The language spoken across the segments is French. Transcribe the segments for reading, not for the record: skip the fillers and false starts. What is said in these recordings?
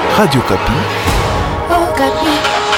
Radio Kapi. Okapi.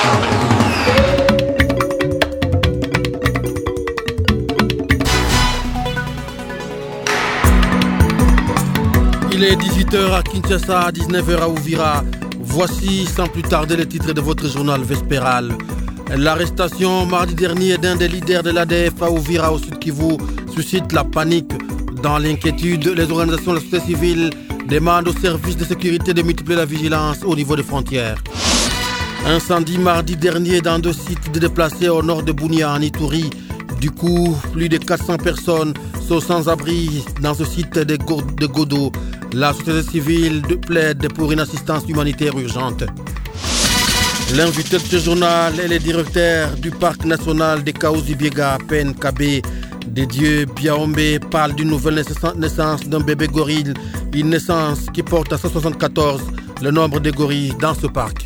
Il est 18h à Kinshasa, 19h à Uvira. Voici sans plus tarder les titres de votre journal vespéral. L'arrestation mardi dernier d'un des leaders de l'ADF à Uvira au Sud Kivu suscite la panique. Dans l'inquiétude, les organisations de la société civile demandent aux services de sécurité de multiplier la vigilance au niveau des frontières. Incendie mardi dernier dans 2 sites déplacés au nord de Bunia en Ituri. Du coup, plus de 400 personnes sont sans abri dans ce site de Godo. La société civile plaide pour une assistance humanitaire urgente. L'invité de ce journal est le directeur du parc national de Kaouzi-Biega, PNKB. Didier Biaombe parle d'une nouvelle naissance d'un bébé gorille, une naissance qui porte à 174 le nombre de gorilles dans ce parc.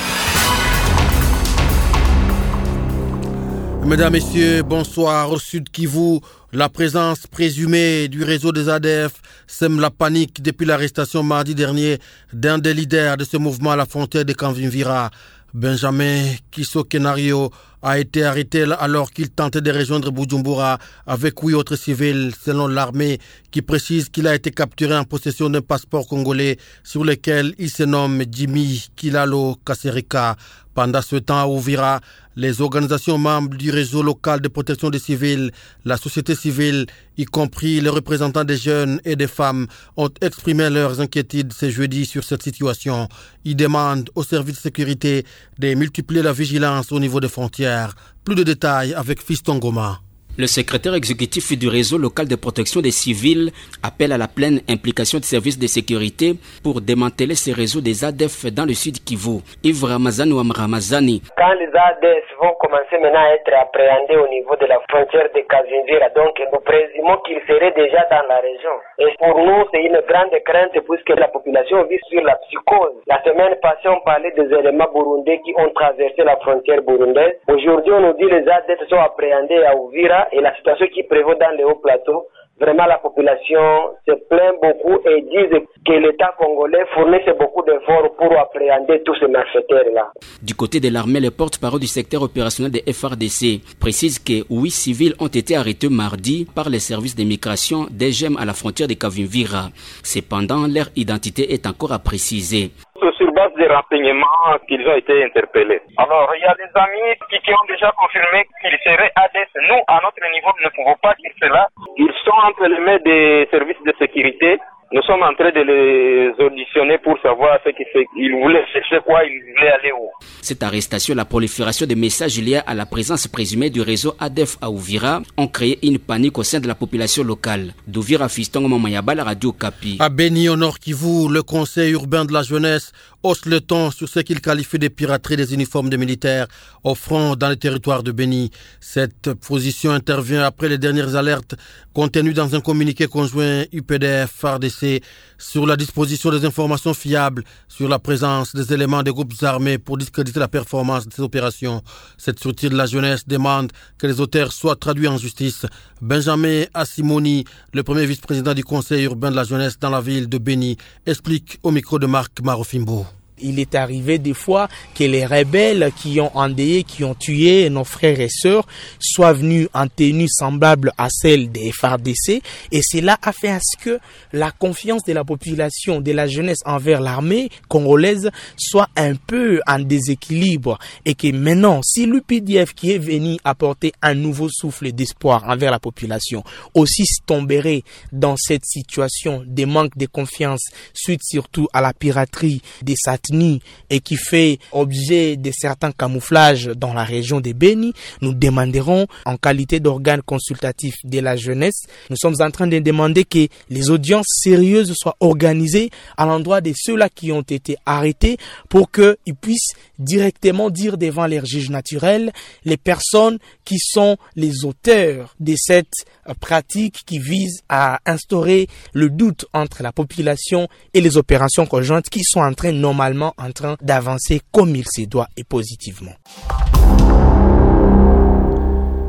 Mesdames, Messieurs, bonsoir. Au Sud Kivu, la présence présumée du réseau des ADF sème la panique depuis l'arrestation mardi dernier d'un des leaders de ce mouvement à la frontière de Kamvimvira. Benjamin Kisokenario a été arrêté alors qu'il tentait de rejoindre Bujumbura avec 8 autres civils, selon l'armée, qui précise qu'il a été capturé en possession d'un passeport congolais sur lequel il se nomme Jimmy Kilalo Kaserika. Pendant ce temps, à Uvira, les organisations membres du réseau local de protection des civils, la société civile, y compris les représentants des jeunes et des femmes, ont exprimé leurs inquiétudes ce jeudi sur cette situation. Ils demandent aux services de sécurité de multiplier la vigilance au niveau des frontières. Plus de détails avec Fiston Goma. Le secrétaire exécutif du réseau local de protection des civils appelle à la pleine implication des services de sécurité pour démanteler ces réseaux des ADF dans le sud Kivu. Yves Ramazani ou Ramazani. Quand les ADF vont commencer maintenant à être appréhendés au niveau de la frontière de Kavimvira, donc nous présumons qu'ils seraient déjà dans la région. Et pour nous, c'est une grande crainte puisque la population vit sur la psychose. La semaine passée, on parlait des éléments burundais qui ont traversé la frontière burundaise. Aujourd'hui, on nous dit que les ADF sont appréhendés à Uvira. Et la situation qui prévaut dans les hauts plateaux, vraiment la population se plaint beaucoup et disent que l'État congolais fournit beaucoup d'efforts pour appréhender tous ces malfaiteurs-là. Du côté de l'armée, le porte-parole du secteur opérationnel des FRDC précise que 8 civils ont été arrêtés mardi par les services d'immigration d'Egem à la frontière de Kavimvira. Cependant, leur identité est encore à préciser. C'est sur base des renseignements qu'ils ont été interpellés. Alors, il y a des amis qui ont déjà confirmé qu'ils seraient ADF. Nous, à notre niveau, nous ne pouvons pas dire cela. Ils sont entre les mains des services de sécurité. Nous sommes en train de les auditionner pour savoir ce qu'ils voulaient chercher, quoi ils voulaient aller où. Cette arrestation et la prolifération de messages liés à la présence présumée du réseau ADF à Uvira ont créé une panique au sein de la population locale. D'Uvira, Fiston Mamayaba, la Radio Kapi. À Beni, au Nord Kivu, le conseil urbain de la jeunesse hausse le ton sur ce qu'il qualifie de piraterie des uniformes de militaires au front dans le territoire de Beni. Cette position intervient après les dernières alertes contenues dans un communiqué conjoint UPDF-FARDC sur la disposition des informations fiables sur la présence des éléments des groupes armés pour discréditer la performance de ces opérations. Cette structure de la jeunesse demande que les auteurs soient traduits en justice. Benjamin Assimoni, le premier vice-président du conseil urbain de la jeunesse dans la ville de Beni, explique au micro de Marc Marofimbo. Il est arrivé des fois que les rebelles qui ont endeuillé, qui ont tué nos frères et sœurs soient venus en tenue semblable à celle des FARDC, et cela a fait à ce que la confiance de la population, de la jeunesse envers l'armée congolaise soit un peu en déséquilibre, et que maintenant, si l'UPDF qui est venu apporter un nouveau souffle d'espoir envers la population aussi tomberait dans cette situation de manque de confiance suite surtout à la piraterie des satellites et qui fait objet de certains camouflages dans la région de Beni, nous demanderons en qualité d'organe consultatif de la jeunesse, nous sommes en train de demander que les audiences sérieuses soient organisées à l'endroit de ceux-là qui ont été arrêtés pour qu'ils puissent directement dire devant les juges naturels les personnes qui sont les auteurs de cette pratique qui vise à instaurer le doute entre la population et les opérations conjointes qui sont en train d'avancer comme il se doit et positivement.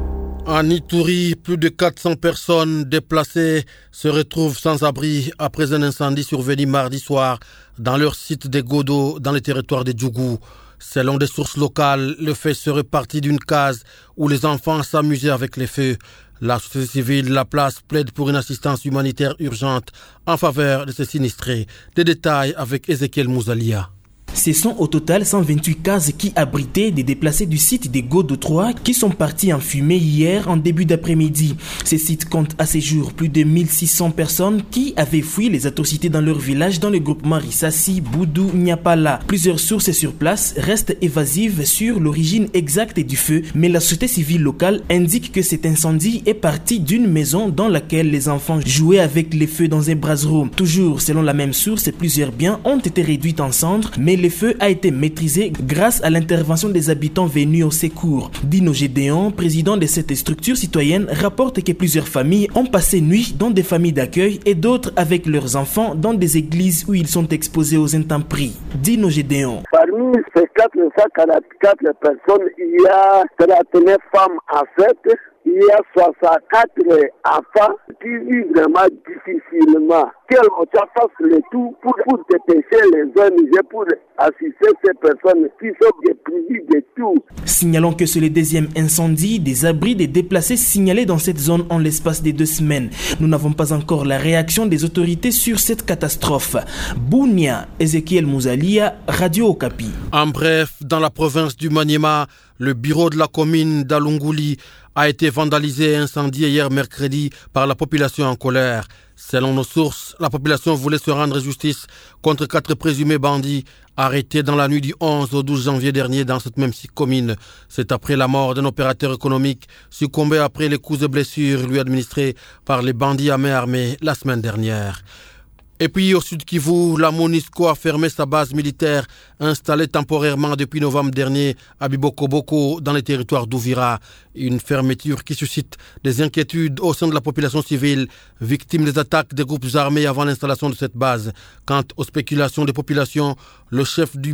En Ituri, plus de 400 personnes déplacées se retrouvent sans abri après un incendie survenu mardi soir dans leur site de Godo dans le territoire de Djougou. Selon des sources locales, le fait serait parti d'une case où les enfants s'amusaient avec les feux. La société civile de la place plaide pour une assistance humanitaire urgente en faveur de ces sinistrés. Des détails avec Ezekiel Mouzalia. Ce sont au total 128 cases qui abritaient des déplacés du site des Godo 3 qui sont partis en fumée hier en début d'après-midi. Ce site compte à ce jour plus de 1600 personnes qui avaient fui les atrocités dans leur village dans le groupement Rissassi, Boudou, Nyapala. Plusieurs sources sur place restent évasives sur l'origine exacte du feu, mais la société civile locale indique que cet incendie est parti d'une maison dans laquelle les enfants jouaient avec les feux dans un brasero. Toujours selon la même source, plusieurs biens ont été réduits en cendres, mais le feu a été maîtrisé grâce à l'intervention des habitants venus au secours. Dino Gédéon, président de cette structure citoyenne, rapporte que plusieurs familles ont passé nuit dans des familles d'accueil et d'autres avec leurs enfants dans des églises où ils sont exposés aux intempéries. Dino Gédéon. Parmi ces 444 personnes, il y a 39 femmes en fait. Il y a 64 enfants qui vivent vraiment difficilement. Qu'elle fasse le tout pour dépêcher les ONG pour assister ces personnes qui sont déprivies de tout. Signalons que c'est le deuxième incendie des abris des déplacés signalés dans cette zone en l'espace de 2 semaines. Nous n'avons pas encore la réaction des autorités sur cette catastrophe. Bounia, Ezekiel Mouzalia, Radio Okapi. En bref, dans la province du Maniema, le bureau de la commune d'Alungouli a été vandalisé et incendié hier mercredi par la population en colère. Selon nos sources, la population voulait se rendre justice contre 4 présumés bandits arrêtés dans la nuit du 11 au 12 janvier dernier dans cette même commune. C'est après la mort d'un opérateur économique succombé après les coups et blessures lui administrés par les bandits à main armée la semaine dernière. Et puis au sud Kivu, la MONUSCO a fermé sa base militaire installée temporairement depuis novembre dernier à Biboko-Boko dans les territoires d'Ouvira. Une fermeture qui suscite des inquiétudes au sein de la population civile, victime des attaques des groupes armés avant l'installation de cette base. Quant aux spéculations des populations, le chef des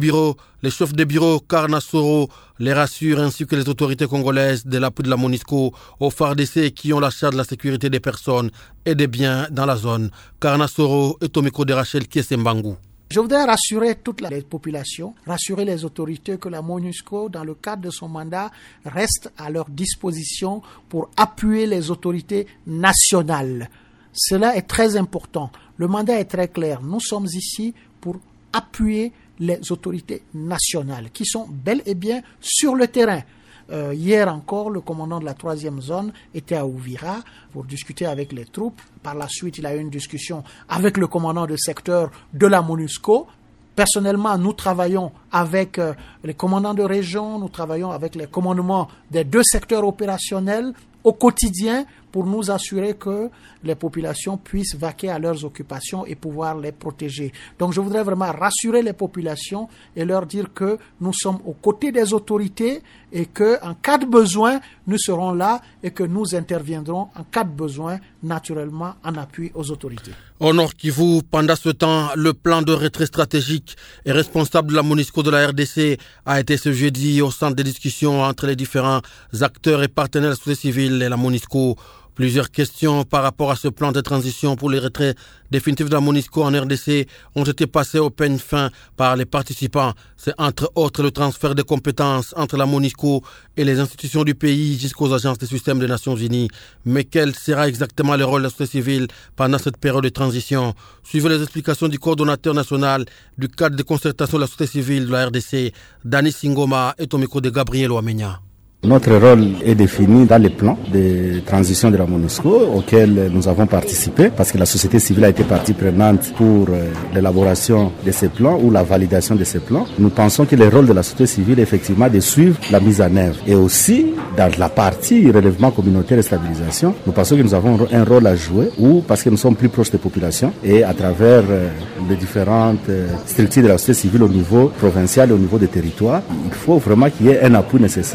bureaux Karnasoro les rassure ainsi que les autorités congolaises de l'appui de la MONUSCO aux FARDC qui ont la charge de la sécurité des personnes et des biens dans la zone. Karnasoro est au micro de Rachel Kiesembangu. Je voudrais rassurer toute la population, rassurer les autorités que la MONUSCO, dans le cadre de son mandat, reste à leur disposition pour appuyer les autorités nationales. Cela est très important. Le mandat est très clair. Nous sommes ici pour appuyer les autorités nationales qui sont bel et bien sur le terrain. Hier encore, le commandant de la 3e zone était à Ouvira pour discuter avec les troupes. Par la suite, il a eu une discussion avec le commandant de secteur de la MONUSCO. Personnellement, nous travaillons avec les commandants de région, nous travaillons avec les commandements des 2 secteurs opérationnels au quotidien pour nous assurer que les populations puissent vaquer à leurs occupations et pouvoir les protéger. Donc je voudrais vraiment rassurer les populations et leur dire que nous sommes aux côtés des autorités et que en cas de besoin, nous serons là et que nous interviendrons en cas de besoin, naturellement en appui aux autorités. Au Nord Kivu, pendant ce temps, le plan de retrait stratégique et responsable de la MONUSCO de la RDC a été ce jeudi au centre des discussions entre les différents acteurs et partenaires de la société civile et la MONUSCO. Plusieurs questions par rapport à ce plan de transition pour les retraits définitifs de la MONUSCO en RDC ont été passées au peigne fin par les participants. C'est entre autres le transfert de compétences entre la MONUSCO et les institutions du pays jusqu'aux agences des systèmes des Nations Unies. Mais quel sera exactement le rôle de la société civile pendant cette période de transition? Suivez les explications du coordonnateur national du cadre de concertation de la société civile de la RDC, Dani Singoma, est au micro de Gabriel Ouamenya. Notre rôle est défini dans les plans de transition de la MONUSCO auxquels nous avons participé parce que la société civile a été partie prenante pour l'élaboration de ces plans ou la validation de ces plans. Nous pensons que le rôle de la société civile est effectivement de suivre la mise en œuvre. Et aussi, dans la partie relèvement communautaire et stabilisation, nous pensons que nous avons un rôle à jouer parce que nous sommes plus proches des populations et à travers les différentes structures de la société civile au niveau provincial et au niveau des territoires, il faut vraiment qu'il y ait un appui nécessaire et de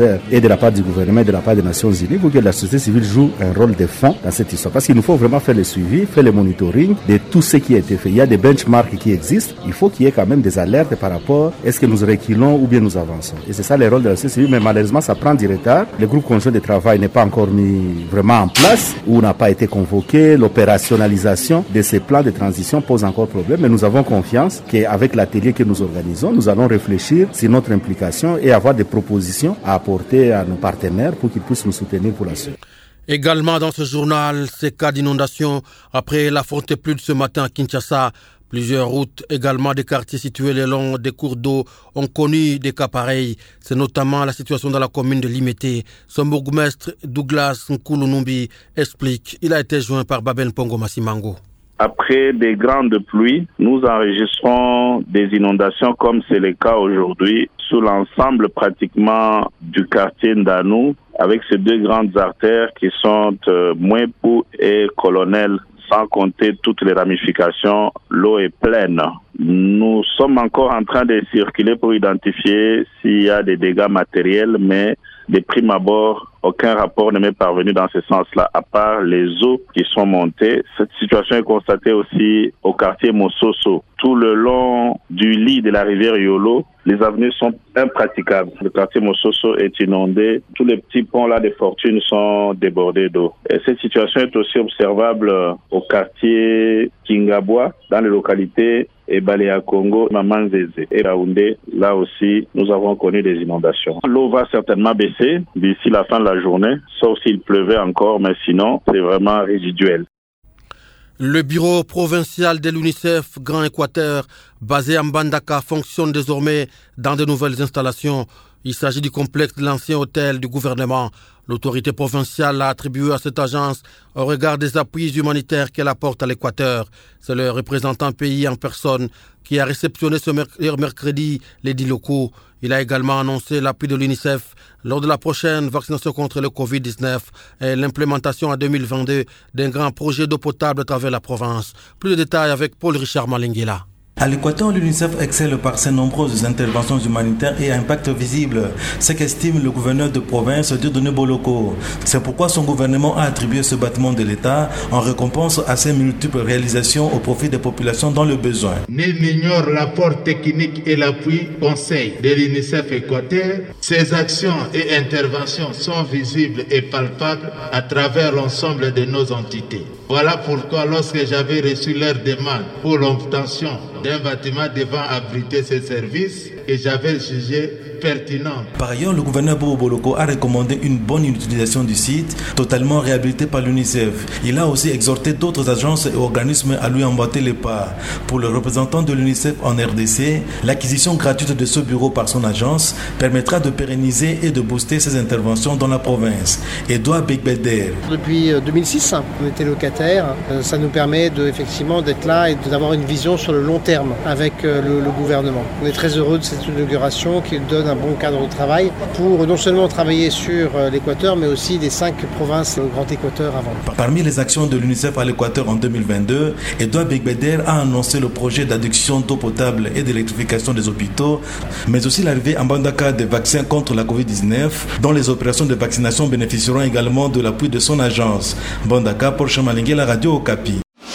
la part du gouvernement et de la part des Nations Unies pour que la société civile joue un rôle de fond dans cette histoire. Parce qu'il nous faut vraiment faire le suivi, faire le monitoring de tout ce qui a été fait. Il y a des benchmarks qui existent. Il faut qu'il y ait quand même des alertes par rapport à est-ce que nous reculons ou bien nous avançons. Et c'est ça le rôle de la société civile. Mais malheureusement, ça prend du retard. Le groupe conjoint de travail n'est pas encore mis vraiment en place ou n'a pas été convoqué. L'opérationnalisation de ces plans de transition pose encore problème. Mais nous avons confiance qu'avec l'atelier que nous organisons, nous allons réfléchir sur notre implication et avoir des propositions à apporter à nos partenaires pour qu'ils puissent nous soutenir pour la suite. Également dans ce journal, ces cas d'inondation après la forte pluie de ce matin à Kinshasa. Plusieurs routes, également des quartiers situés le long des cours d'eau, ont connu des cas pareils. C'est notamment la situation dans la commune de Limete. Son bourgmestre Douglas Nkulunumbi explique. Il a été joint par Babel Pongo Massimango. Après des grandes pluies, nous enregistrons des inondations comme c'est le cas aujourd'hui sur l'ensemble pratiquement du quartier Ndanou avec ces deux grandes artères qui sont Mouepou et Colonel. Sans compter toutes les ramifications, l'eau est pleine. Nous sommes encore en train de circuler pour identifier s'il y a des dégâts matériels, mais de prime abord, aucun rapport ne m'est parvenu dans ce sens-là, à part les eaux qui sont montées. Cette situation est constatée aussi au quartier Mososo. Tout le long du lit de la rivière Yolo, les avenues sont impraticables. Le quartier Mososo est inondé. Tous les petits ponts-là de fortune sont débordés d'eau. Et cette situation est aussi observable au quartier Kingabwa, dans les localités Balea Congo, Mamanzeze et Raoundé. Là aussi, nous avons connu des inondations. L'eau va certainement baisser d'ici la fin de la journée, sauf s'il pleuvait encore, mais sinon, c'est vraiment résiduel. Le bureau provincial de l'UNICEF Grand Équateur, basé à Mbandaka, fonctionne désormais dans de nouvelles installations. Il s'agit du complexe de l'ancien hôtel du gouvernement. L'autorité provinciale a attribué à cette agence au regard des appuis humanitaires qu'elle apporte à l'Équateur. C'est le représentant pays en personne qui a réceptionné ce mercredi les 10 locaux. Il a également annoncé l'appui de l'UNICEF lors de la prochaine vaccination contre le Covid-19 et l'implémentation en 2022 d'un grand projet d'eau potable à travers la province. Plus de détails avec Paul-Richard Malinguela. À l'Équateur, l'UNICEF excelle par ses nombreuses interventions humanitaires et impact visible, ce qu'estime le gouverneur de province Dieudonné Boloko. C'est pourquoi son gouvernement a attribué ce bâtiment de l'État en récompense à ses multiples réalisations au profit des populations dans le besoin. Nul n'ignore l'apport technique et l'appui conseil de l'UNICEF Équateur. Ses actions et interventions sont visibles et palpables à travers l'ensemble de nos entités. Voilà pourquoi lorsque j'avais reçu leur demande pour l'obtention d'un bâtiment devant abriter ces services, et j'avais jugé pertinent. Par ailleurs, le gouverneur Bobo Boloko a recommandé une bonne utilisation du site, totalement réhabilité par l'UNICEF. Il a aussi exhorté d'autres agences et organismes à lui emboîter les pas. Pour le représentant de l'UNICEF en RDC, l'acquisition gratuite de ce bureau par son agence permettra de pérenniser et de booster ses interventions dans la province. Edouard Begbeder. Depuis 2006, on était locataire. Ça nous permet effectivement d'être là et d'avoir une vision sur le long terme avec le gouvernement. On est très heureux de cette inauguration qui donne un bon cadre de travail pour non seulement travailler sur l'Équateur, mais aussi les 5 provinces au Grand Équateur avant. Parmi les actions de l'UNICEF à l'Équateur en 2022, Edouard Begbeder a annoncé le projet d'adduction d'eau potable et d'électrification des hôpitaux, mais aussi l'arrivée en Mbandaka des vaccins contre la Covid-19, dont les opérations de vaccination bénéficieront également de l'appui de son agence. Mbandaka, pour Chamalingue, la radio Okapi.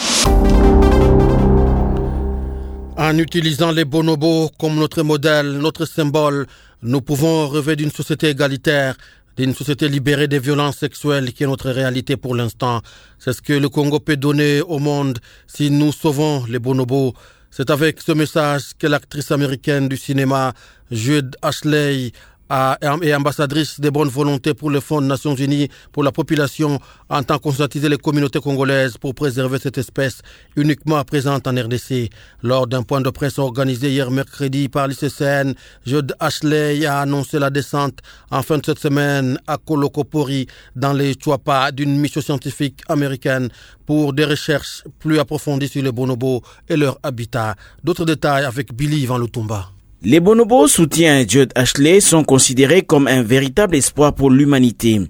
En utilisant les bonobos comme notre modèle, notre symbole, nous pouvons rêver d'une société égalitaire, d'une société libérée des violences sexuelles qui est notre réalité pour l'instant. C'est ce que le Congo peut donner au monde si nous sauvons les bonobos. C'est avec ce message que l'actrice américaine du cinéma, Jude Ashley, et ambassadrice de bonne volonté pour le Fonds des Nations Unies pour la population, entend conscientiser les communautés congolaises pour préserver cette espèce uniquement présente en RDC. Lors d'un point de presse organisé hier mercredi par l'ICCN, Jude Ashley a annoncé la descente en fin de cette semaine à Kolokopori dans les Chouapa d'une mission scientifique américaine pour des recherches plus approfondies sur les bonobos et leur habitat. D'autres détails avec Billy Van Lutumba. Les bonobos, soutient Jude Ashley, sont considérés comme un véritable espoir pour l'humanité.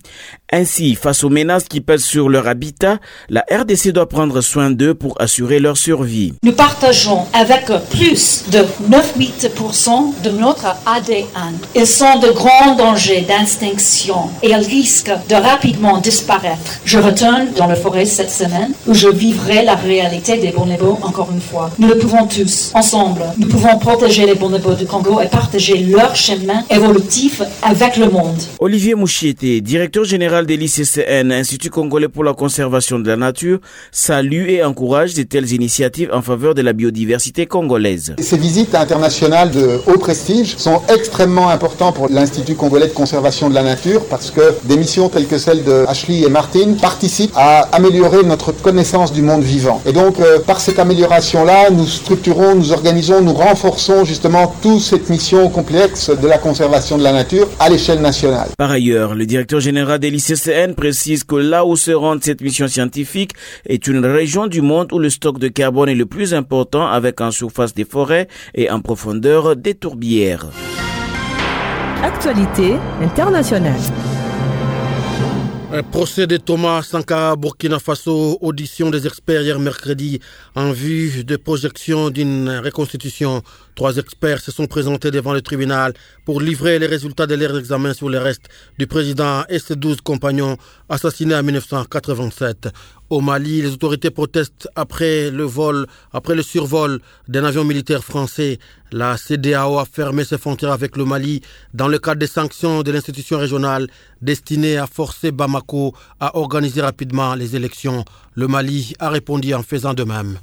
Ainsi, face aux menaces qui pèsent sur leur habitat, la RDC doit prendre soin d'eux pour assurer leur survie. Nous partageons avec plus de 98% de notre ADN. Ils sont de grands dangers d'extinction et ils risquent de rapidement disparaître. Je retourne dans la forêt cette semaine où je vivrai la réalité des bonobos encore une fois. Nous le pouvons tous, ensemble. Nous pouvons protéger les bonobos du Congo et partager leur chemin évolutif avec le monde. Olivier Mouchiete, directeur général de l'ICCN, Institut congolais pour la conservation de la nature, salue et encourage de telles initiatives en faveur de la biodiversité congolaise. Ces visites internationales de haut prestige sont extrêmement importantes pour l'Institut congolais de conservation de la nature parce que des missions telles que celles de Ashley et Martin participent à améliorer notre connaissance du monde vivant. Et donc, par cette amélioration-là, nous structurons, nous organisons, nous renforçons justement toute cette mission complexe de la conservation de la nature à l'échelle nationale. Par ailleurs, le directeur général de l'ICCN précise que là où se rend cette mission scientifique est une région du monde où le stock de carbone est le plus important, avec en surface des forêts et en profondeur des tourbières. Actualité internationale. Procès de Thomas Sankara, Burkina Faso, audition des experts hier mercredi en vue de projection d'une reconstitution. 3 experts se sont présentés devant le tribunal pour livrer les résultats de leur examen sur le reste du président et ses 12 compagnons assassinés en 1987. Au Mali, les autorités protestent après le survol d'un avion militaire français. La CEDEAO a fermé ses frontières avec le Mali dans le cadre des sanctions de l'institution régionale destinées à forcer Bamako à organiser rapidement les élections. Le Mali a répondu en faisant de même.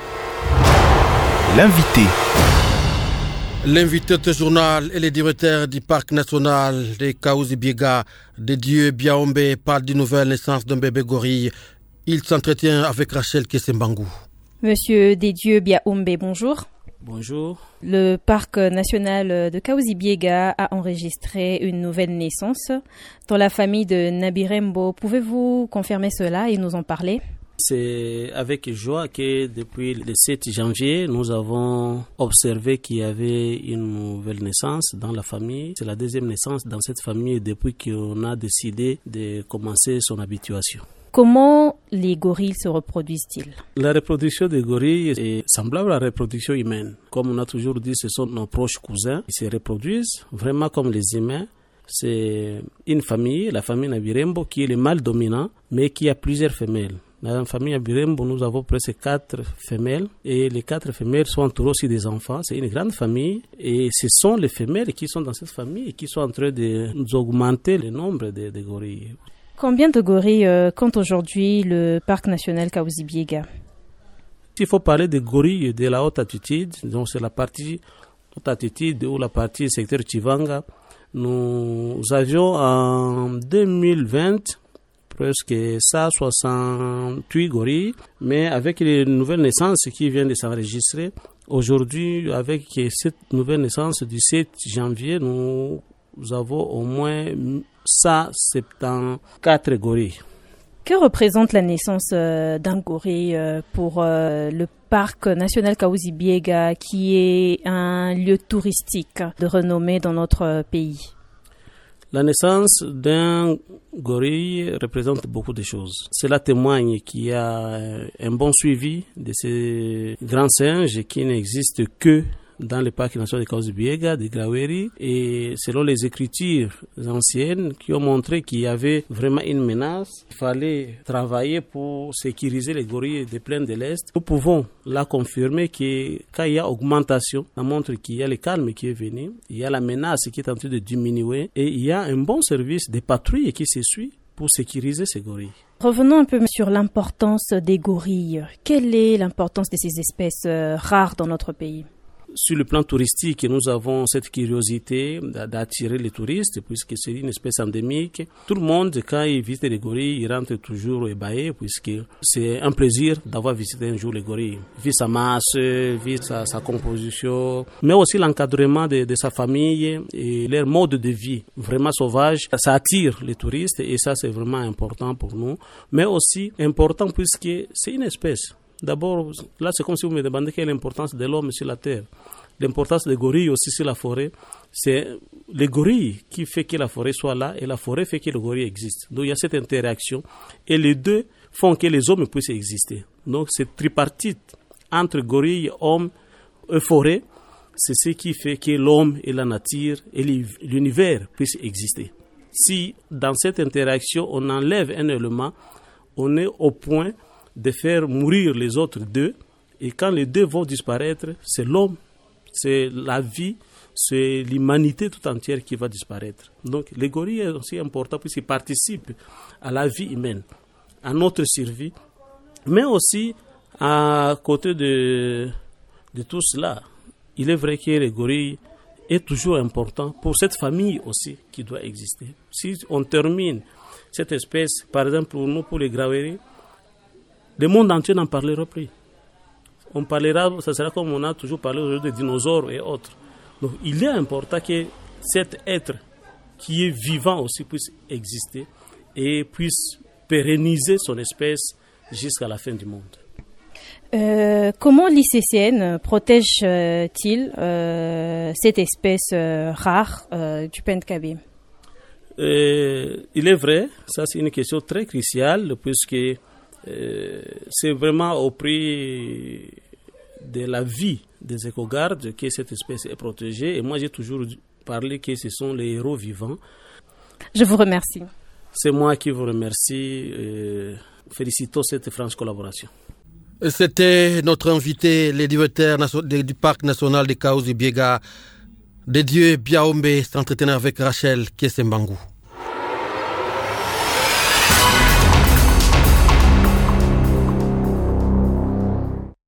L'invité de ce journal est le directeur du parc national de Kaouzi-Biega, de Dieu Biaombe, parle d'une nouvelle naissance d'un bébé gorille. Il s'entretient avec Rachel Kesembangou. Monsieur Desdieux Biaombe, bonjour. Bonjour. Le parc national de Kaouzi-Biega a enregistré une nouvelle naissance dans la famille de Nabirembo. Pouvez-vous confirmer cela et nous en parler ? C'est avec joie que depuis le 7 janvier, nous avons observé qu'il y avait une nouvelle naissance dans la famille. C'est la deuxième naissance dans cette famille depuis qu'on a décidé de commencer son habituation. Comment les gorilles se reproduisent-ils ? La reproduction des gorilles est semblable à la reproduction humaine. Comme on a toujours dit, ce sont nos proches cousins qui se reproduisent vraiment comme les humains. C'est une famille, la famille Nabirembo, qui est le mâle dominant, mais qui a plusieurs femelles. Dans la famille Nabirembo, nous avons presque 4 femelles et les 4 femelles sont entourées aussi des enfants. C'est une grande famille et ce sont les femelles qui sont dans cette famille et qui sont en train d'augmenter le nombre de gorilles. Combien de gorilles compte aujourd'hui le parc national Kaouzi-Biega ? Il faut parler des gorilles de la haute altitude, donc c'est la partie haute altitude ou la partie secteur Chivanga. Nous avions en 2020 presque 168 gorilles, mais avec les nouvelles naissances qui viennent de s'enregistrer, aujourd'hui avec cette nouvelle naissance du 7 janvier, nous avons au moins 174 gorilles. Que représente la naissance d'un gorille pour le parc national Kaouzi-Biega, qui est un lieu touristique de renommée dans notre pays? La naissance d'un gorille représente beaucoup de choses. Cela témoigne qu'il y a un bon suivi de ces grands singes qui n'existent que dans le parc national de Kaouzi-Biega, de Graweri, et selon les écritures anciennes qui ont montré qu'il y avait vraiment une menace, il fallait travailler pour sécuriser les gorilles des plaines de l'Est. Nous pouvons là confirmer que quand il y a augmentation, ça montre qu'il y a le calme qui est venu, il y a la menace qui est en train de diminuer et il y a un bon service de patrouille qui se suit pour sécuriser ces gorilles. Revenons un peu sur l'importance des gorilles. Quelle est l'importance de ces espèces rares dans notre pays ? Sur le plan touristique, nous avons cette curiosité d'attirer les touristes puisque c'est une espèce endémique. Tout le monde, quand il visite les gorilles, il rentre toujours ébahi puisque c'est un plaisir d'avoir visité un jour les gorilles. Vu sa masse, vu sa composition, mais aussi l'encadrement de sa famille et leur mode de vie vraiment sauvage. Ça attire les touristes et ça c'est vraiment important pour nous. Mais aussi important puisque c'est une espèce. D'abord, là, c'est comme si vous me demandez quelle est l'importance de l'homme sur la terre. L'importance des gorilles aussi sur la forêt, c'est les gorilles qui fait que la forêt soit là et la forêt fait que le gorille existe. Donc il y a cette interaction et les deux font que les hommes puissent exister. Donc cette tripartite entre gorille, homme et forêt, c'est ce qui fait que l'homme et la nature et l'univers puissent exister. Si dans cette interaction on enlève un élément, on est au point de faire mourir les autres deux, et quand les deux vont disparaître, c'est l'homme, c'est la vie, c'est l'humanité tout entière qui va disparaître. Donc les gorilles est aussi important puisqu'ils participent à la vie humaine, à notre survie, mais aussi à côté de tout cela, il est vrai que les gorilles est toujours important pour cette famille aussi qui doit exister. Si on termine cette espèce, par exemple pour nous, pour les graveries, le monde entier n'en parlera plus. On parlera, ça sera comme on a toujours parlé aujourd'hui des dinosaures et autres. Donc il est important que cet être qui est vivant aussi puisse exister et puisse pérenniser son espèce jusqu'à la fin du monde. Comment l'ICCN protège-t-il cette espèce rare du pentcabi? Il est vrai, ça c'est une question très cruciale puisque c'est vraiment au prix de la vie des écogardes que cette espèce est protégée. Et moi j'ai toujours parlé que ce sont les héros vivants. Je vous remercie. C'est moi qui vous remercie. Félicitons cette franche collaboration. C'était notre invité, les directeurs du Parc national de Kahuzi-Biega, Dédieu Biaombe, s'entretenant avec Rachel Kiesembangou.